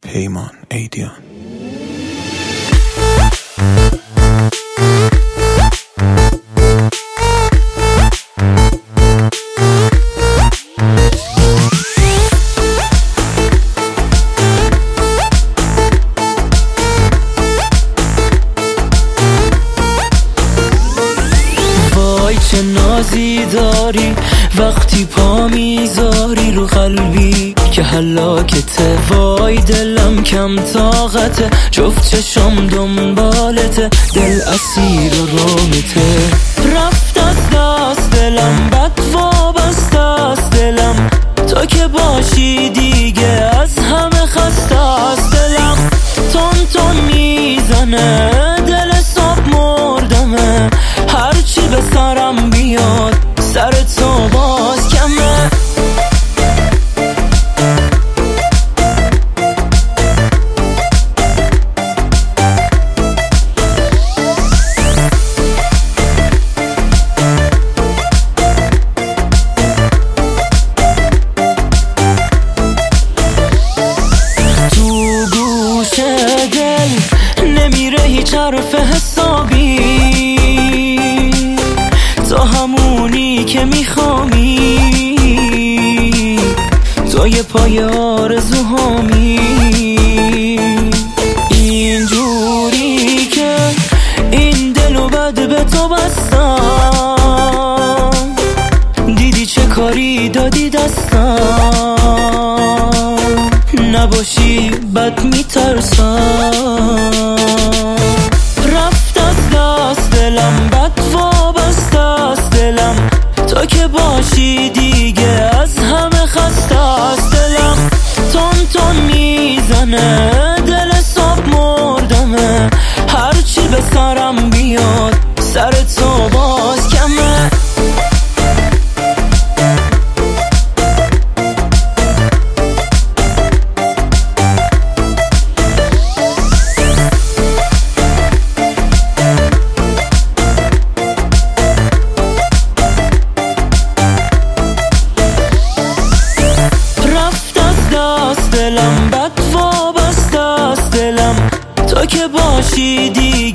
پیمان ایدیان. چه نازی داری وقتی پا میذاری رو قلبی که هلاکته، وای دلم کم طاقته، جفت چشم دنبالته، دل اسیر و رومته، رفت از دست دلم، بد وابسته از دلم، تو که باشی دیگه از همه خسته از دلم، تون تون میزنه دل صبح مردمه، هرچی به سرم بیاد سر تو باز کمه. تو گوش دل نمیره هیچ حرف حسابی، تو همونی که میخوامی، تو یه پای آرزوهامی، اینجوری که این دلو بد به تو بستم، دیدی چه کاری دادی دستم، نباشی بد میترسم، رفت از دست دلم، بد وابسته از دلم، تو که باشی دیگه از همه خسته از دلم، تون تون میزنه دل صبح مردمه، هرچی به سرم بیاد سر تو باز کمه. دلم بد وابسته از دلم، تو که باشی دیگه